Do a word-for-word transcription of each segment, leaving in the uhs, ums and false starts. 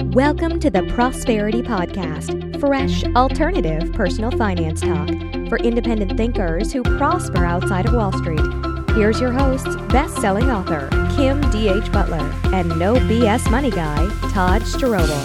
Welcome to the Prosperity Podcast, fresh, alternative personal finance talk for independent thinkers who prosper outside of Wall Street. Here's your hosts, best-selling author Kim D H Butler and no B S money guy, Todd Strobel.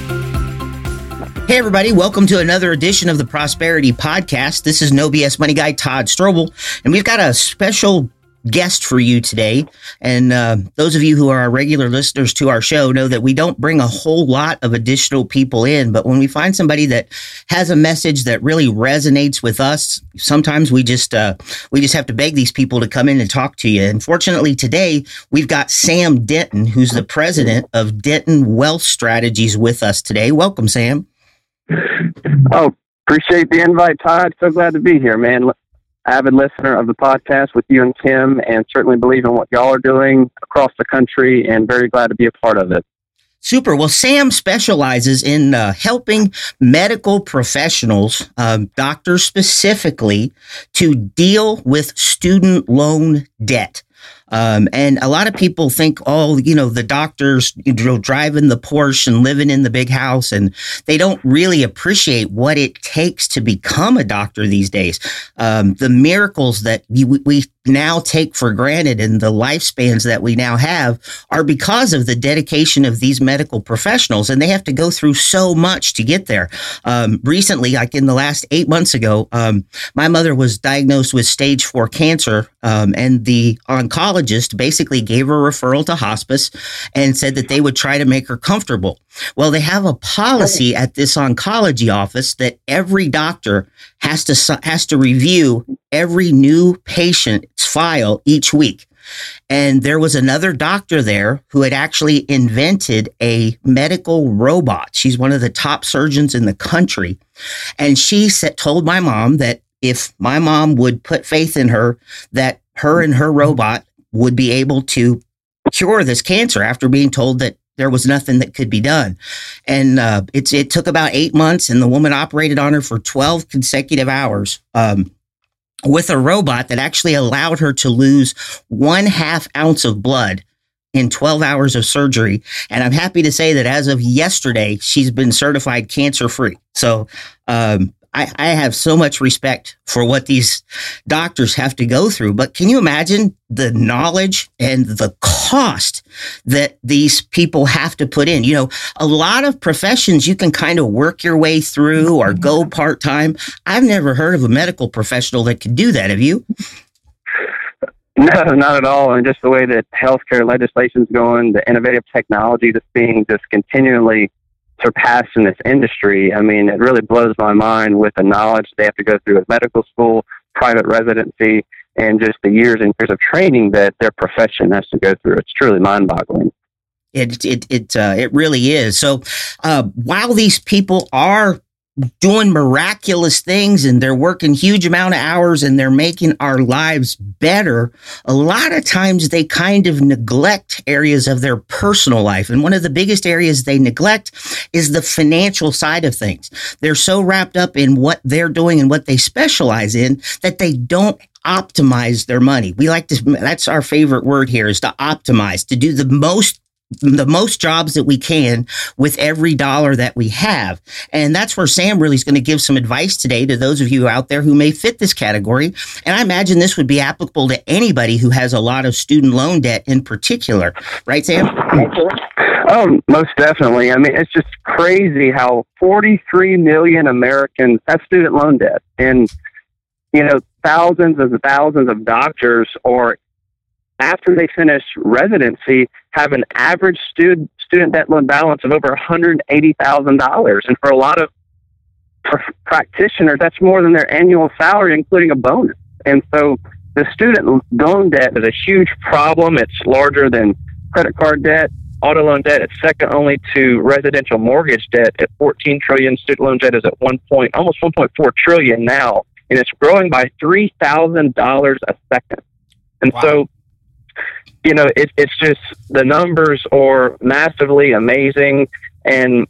Hey everybody, welcome to another edition of the Prosperity Podcast. This is No B S Money Guy, Todd Strobel, and we've got a special guest for you today. And uh, those of you who are our regular listeners to our show know that we don't bring a whole lot of additional people in, but when we find somebody that has a message that really resonates with us, sometimes we just uh, we just have to beg these people to come in and talk to you. And fortunately today, we've got Sam Denton, who's the president of Denton Wealth Strategies, with us today. Welcome, Sam. Oh, appreciate the invite, Todd. So glad to be here, man. Avid listener of the podcast with you and Kim, and certainly believe in what y'all are doing across the country, and very glad to be a part of it. Super. Well, Sam specializes in uh, helping medical professionals, um, doctors specifically, to deal with student loan debt. Um, and a lot of people think, oh, you know, the doctors, you know, driving the Porsche and living in the big house, and they don't really appreciate what it takes to become a doctor these days. Um, the miracles that we, we now take for granted and the lifespans that we now have are because of the dedication of these medical professionals, and they have to go through so much to get there. Um, recently, like in the last eight months ago, um, my mother was diagnosed with stage four cancer, um, and the oncologist basically gave her a referral to hospice and said that they would try to make her comfortable. Well, they have a policy at this oncology office that every doctor has to has to review every new patient's file each week. And there was another doctor there who had actually invented a medical robot. She's one of the top surgeons in the country. And she said, told my mom that if my mom would put faith in her, that her and her robot would be able to cure this cancer after being told that there was nothing that could be done. And uh, it's, it took about eight months, and the woman operated on her for twelve consecutive hours um, with a robot that actually allowed her to lose one half ounce of blood in twelve hours of surgery. And I'm happy to say that as of yesterday, she's been certified cancer-free. So um, I, I have so much respect for what these doctors have to go through. But can you imagine the knowledge and the cost that these people have to put in? You know, a lot of professions you can kind of work your way through or go part-time. I've never heard of a medical professional that could do that. Have you? No, not at all. And just the way that healthcare legislation is going, the innovative technology that's being just continually surpassed in this industry. I mean, it really blows my mind with the knowledge they have to go through at medical school, private residency, and just the years and years of training that their profession has to go through. It's truly mind-boggling. It it it uh, it really is. So uh, while these people are doing miraculous things and they're working huge amount of hours and they're making our lives better, a lot of times they kind of neglect areas of their personal life. And one of the biggest areas they neglect is the financial side of things. They're so wrapped up in what they're doing and what they specialize in that they don't optimize their money. We like to, that's our favorite word here, is to optimize, to do the most the most jobs that we can with every dollar that we have. And that's where Sam really is going to give some advice today to those of you out there who may fit this category. And I imagine this would be applicable to anybody who has a lot of student loan debt in particular. Right, Sam? Oh, most definitely. I mean, it's just crazy how forty-three million Americans have student loan debt. And, you know, thousands and thousands of doctors are, after they finish residency, have an average student student debt loan balance of over one hundred eighty thousand dollars. And for a lot of pr- practitioners, that's more than their annual salary, including a bonus. And so the student loan debt is a huge problem. It's larger than credit card debt, auto loan debt. It's second only to residential mortgage debt at fourteen trillion. Student loan debt is at one point, almost one point four trillion now, and it's growing by three thousand dollars a second. And wow. so, you know, it, it's just, the numbers are massively amazing, and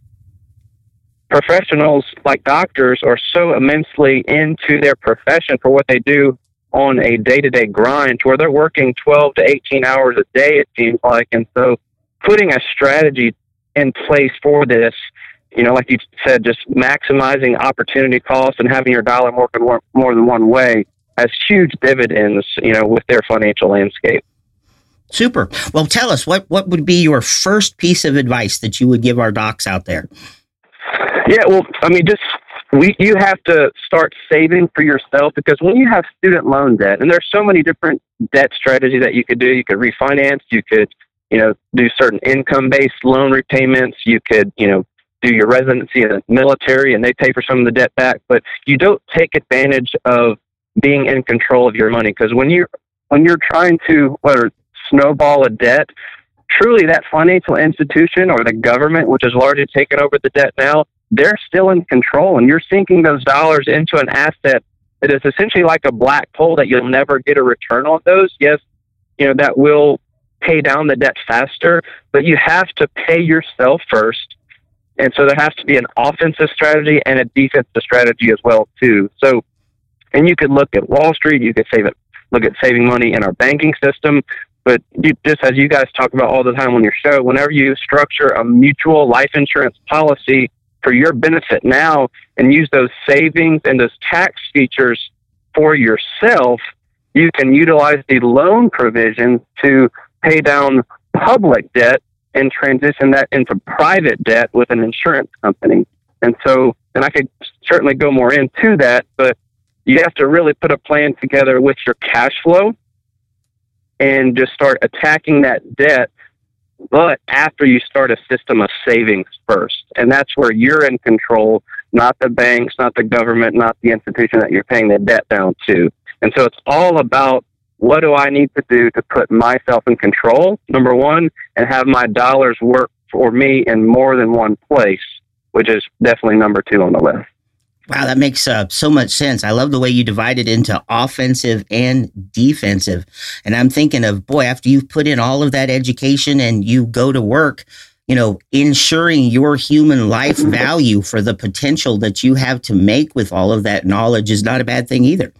professionals like doctors are so immensely into their profession for what they do on a day-to-day grind, to where they're working twelve to eighteen hours a day, it seems like. And so putting a strategy in place for this, you know, like you said, just maximizing opportunity costs and having your dollar work in more, more than one way has huge dividends, you know, with their financial landscape. Super. Well, tell us, what, what would be your first piece of advice that you would give our docs out there? Yeah, well, I mean, just we you have to start saving for yourself, because when you have student loan debt, and there's so many different debt strategies that you could do. You could refinance, you could, you know, do certain income-based loan repayments. You could, you know, do your residency in the military and they pay for some of the debt back, but you don't take advantage of being in control of your money. Because when you're, when you're trying to, whether snowball a debt, truly that financial institution or the government, which has largely taken over the debt now, they're still in control, and you're sinking those dollars into an asset that is essentially like a black hole that you'll never get a return on those. Yes, you know, that will pay down the debt faster, but you have to pay yourself first. And so there has to be an offensive strategy and a defensive strategy as well, too. So, and you could look at Wall Street, you could save it, look at saving money in our banking system. But you, just as you guys talk about all the time on your show, whenever you structure a mutual life insurance policy for your benefit now and use those savings and those tax features for yourself, you can utilize the loan provision to pay down public debt and transition that into private debt with an insurance company. And so, and I could certainly go more into that, but you have to really put a plan together with your cash flow and just start attacking that debt, but after you start a system of savings first. And that's where you're in control, not the banks, not the government, not the institution that you're paying the debt down to. And so it's all about, what do I need to do to put myself in control, number one, and have my dollars work for me in more than one place, which is definitely number two on the list. Wow, that makes uh, so much sense. I love the way you divide it into offensive and defensive. And I'm thinking of, boy, after you've put in all of that education and you go to work, you know, ensuring your human life value for the potential that you have to make with all of that knowledge is not a bad thing either.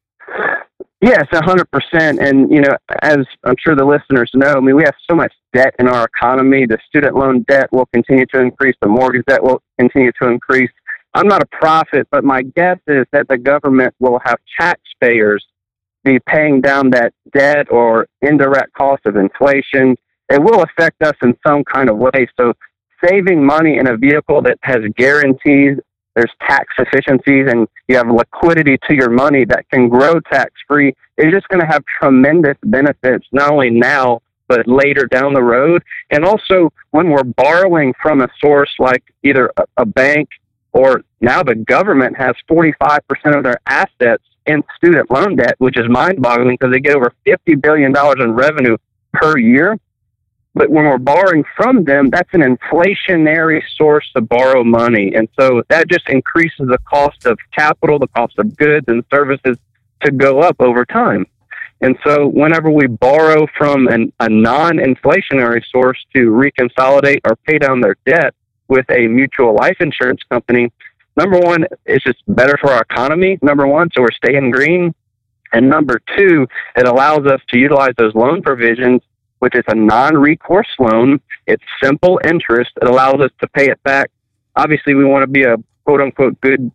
Yes, one hundred percent. And, you know, as I'm sure the listeners know, I mean, we have so much debt in our economy. The student loan debt will continue to increase. The mortgage debt will continue to increase. I'm not a prophet, but my guess is that the government will have taxpayers be paying down that debt or indirect cost of inflation. It will affect us in some kind of way. So saving money in a vehicle that has guarantees, there's tax efficiencies, and you have liquidity to your money that can grow tax-free, is just going to have tremendous benefits, not only now, but later down the road. And also, when we're borrowing from a source like either a, a bank, or now the government has forty-five percent of their assets in student loan debt, which is mind-boggling because they get over fifty billion dollars in revenue per year. But when we're borrowing from them, that's an inflationary source to borrow money. And so that just increases the cost of capital, the cost of goods and services to go up over time. And so whenever we borrow from an, a non-inflationary source to reconsolidate or pay down their debt with a mutual life insurance company, number one, it's just better for our economy, number one, so we're staying green. And number two, it allows us to utilize those loan provisions, which is a non-recourse loan. It's simple interest. It allows us to pay it back. Obviously, we want to be a quote-unquote good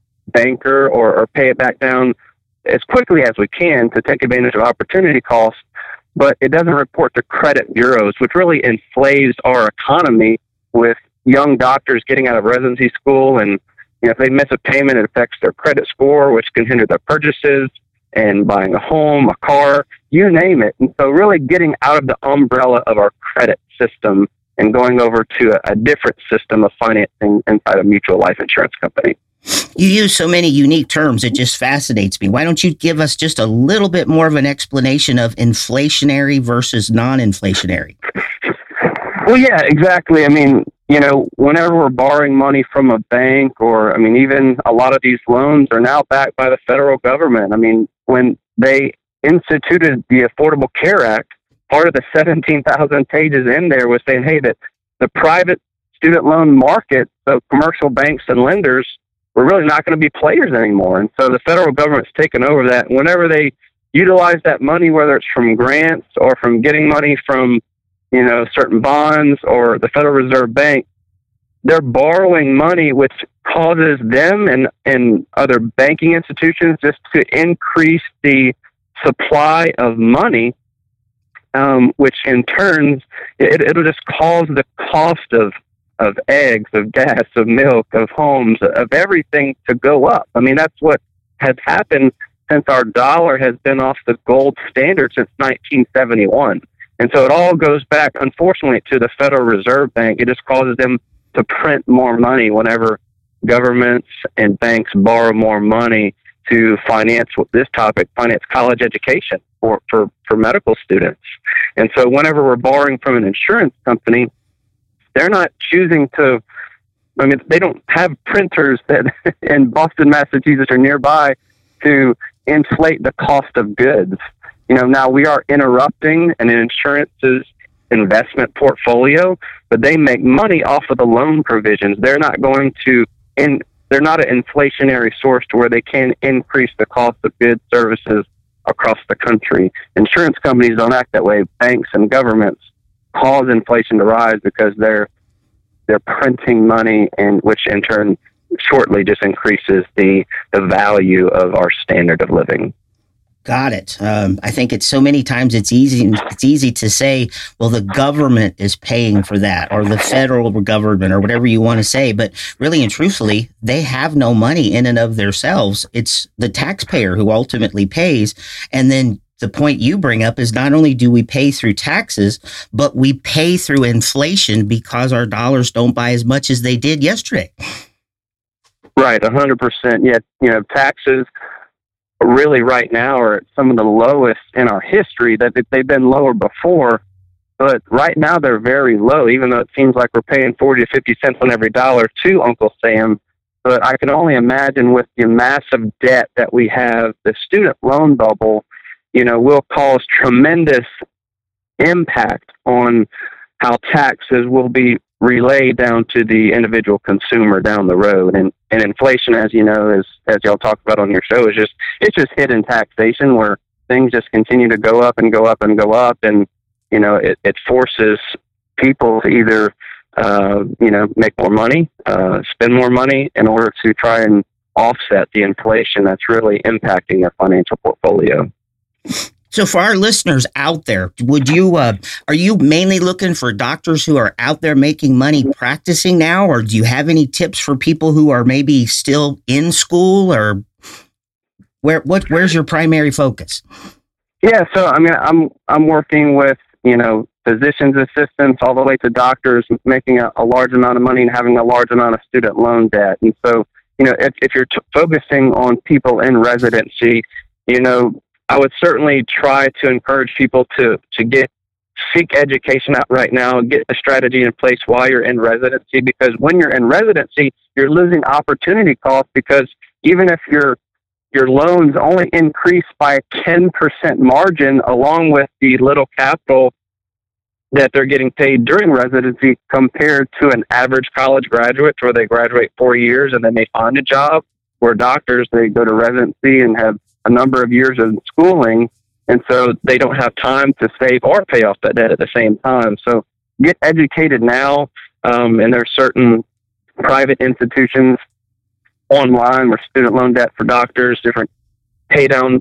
banker or, or pay it back down as quickly as we can to take advantage of opportunity costs, but it doesn't report to credit bureaus, which really inflates our economy with young doctors getting out of residency school. And you know, if they miss a payment, it affects their credit score, which can hinder their purchases and buying a home, a car, you name it. And so really getting out of the umbrella of our credit system and going over to a, a different system of financing inside a mutual life insurance company. You use so many unique terms, it just fascinates me. Why don't you give us just a little bit more of an explanation of inflationary versus non-inflationary? Well, yeah, exactly. I mean, you know, whenever we're borrowing money from a bank, or, I mean, even a lot of these loans are now backed by the federal government. I mean, when they instituted the Affordable Care Act, part of the seventeen thousand pages in there was saying, hey, that the private student loan market, so commercial banks and lenders, we're really not going to be players anymore. And so the federal government's taken over that. Whenever they utilize that money, whether it's from grants or from getting money from you know, certain bonds or the Federal Reserve Bank, they're borrowing money, which causes them and, and other banking institutions just to increase the supply of money, um, which in turn, it, it'll just cause the cost of, of eggs, of gas, of milk, of homes, of everything to go up. I mean, that's what has happened since our dollar has been off the gold standard since nineteen seventy-one. And so it all goes back, unfortunately, to the Federal Reserve Bank. It just causes them to print more money whenever governments and banks borrow more money to finance this topic, finance college education for, for, for medical students. And so whenever we're borrowing from an insurance company, they're not choosing to, I mean, they don't have printers that in Boston, Massachusetts or nearby to inflate the cost of goods. You know, now we are interrupting an insurance's investment portfolio, but they make money off of the loan provisions. They're not going to, in, they're not an inflationary source to where they can increase the cost of goods, services across the country. Insurance companies don't act that way. Banks and governments cause inflation to rise because they're they're printing money, and which in turn shortly just increases the the value of our standard of living. Got it. Um, I think it's so many times it's easy it's easy to say, well, the government is paying for that, or the federal government, or whatever you want to say. But really and truthfully, they have no money in and of themselves. It's the taxpayer who ultimately pays. And then the point you bring up is not only do we pay through taxes, but we pay through inflation because our dollars don't buy as much as they did yesterday. Right, one hundred percent. Yeah, you know, taxes really right now are at some of the lowest in our history. That they've been lower before, but right now they're very low, even though it seems like we're paying forty to fifty cents on every dollar to Uncle Sam. But I can only imagine with the massive debt that we have, the student loan bubble, you know, will cause tremendous impact on how taxes will be relayed down to the individual consumer down the road. And, and inflation, as you know, is, as y'all talk about on your show, is just, it's just hidden taxation where things just continue to go up and go up and go up. And, you know, it, it forces people to either, uh, you know, make more money, uh, spend more money in order to try and offset the inflation that's really impacting their financial portfolio. So for our listeners out there, would you, uh, are you mainly looking for doctors who are out there making money practicing now, or do you have any tips for people who are maybe still in school, or where, what, where's your primary focus? Yeah. So, I mean, I'm, I'm working with, you know, physician's assistants all the way to doctors making a, a large amount of money and having a large amount of student loan debt. And so, you know, if, if you're t- focusing on people in residency, you know, I would certainly try to encourage people to, to get seek education out right now, get a strategy in place while you're in residency, because when you're in residency, you're losing opportunity costs, because even if your your loans only increase by a ten percent margin along with the little capital that they're getting paid during residency compared to an average college graduate where they graduate four years and then they find a job, where doctors, they go to residency and have a number of years of schooling, and so they don't have time to save or pay off that debt at the same time. So get educated now, um, and there are certain private institutions online where student loan debt for doctors, different pay down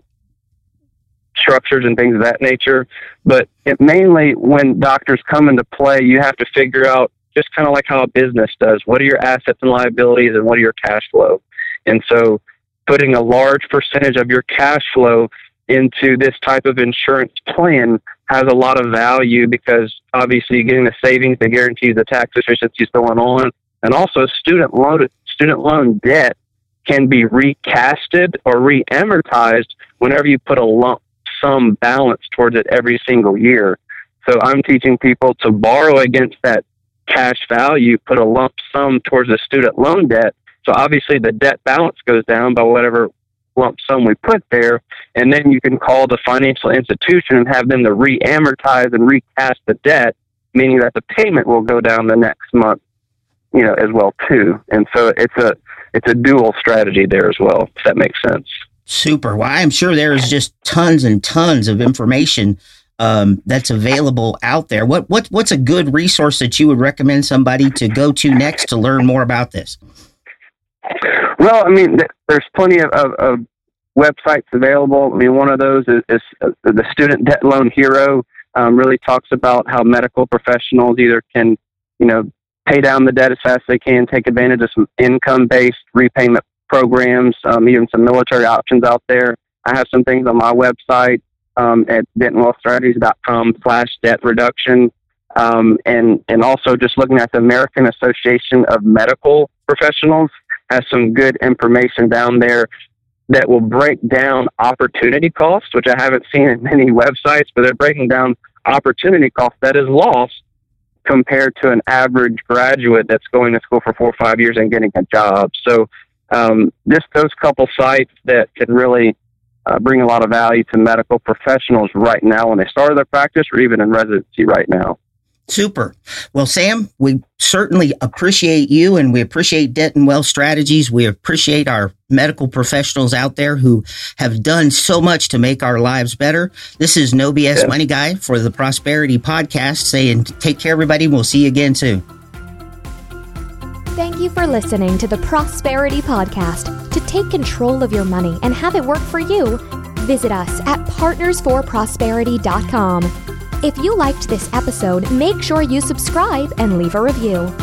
structures and things of that nature. But it mainly, when doctors come into play, you have to figure out, just kind of like how a business does, what are your assets and liabilities and what are your cash flow? And so putting a large percentage of your cash flow into this type of insurance plan has a lot of value, because obviously you're getting the savings, the guarantees, the tax efficiencies going on, and also student loan student loan debt can be recasted or re-amortized whenever you put a lump sum balance towards it every single year. So I'm teaching people to borrow against that cash value, put a lump sum towards the student loan debt. So obviously the debt balance goes down by whatever lump sum we put there, and then you can call the financial institution and have them to re-amortize and recast the debt, meaning that the payment will go down the next month, you know, as well too. And so it's a it's a dual strategy there as well, if that makes sense. Super. Well, I'm sure there's just tons and tons of information um, that's available out there. What what what's a good resource that you would recommend somebody to go to next to learn more about this? Well, I mean, th- there's plenty of, of, of websites available. I mean, one of those is, is uh, the Student Debt Loan Hero. Um, really talks about how medical professionals either can, you know, pay down the debt as fast as they can, take advantage of some income-based repayment programs, um, even some military options out there. I have some things on my website um, at dentonwealthstrategies.com slash debt reduction. Um, and, and also just looking at the American Association of Medical Professionals has some good information down there that will break down opportunity costs, which I haven't seen in many websites, but they're breaking down opportunity cost that is lost compared to an average graduate that's going to school for four or five years and getting a job. So um, just those couple sites that can really uh, bring a lot of value to medical professionals right now when they start their practice or even in residency right now. Super. Well, Sam, we certainly appreciate you, and we appreciate Denton Wealth Strategies. We appreciate our medical professionals out there who have done so much to make our lives better. This is No B S yeah. Money Guy for the Prosperity Podcast, saying take care, everybody. We'll see you again soon. Thank you for listening to the Prosperity Podcast. To take control of your money and have it work for you, visit us at partners for prosperity dot com. If you liked this episode, make sure you subscribe and leave a review.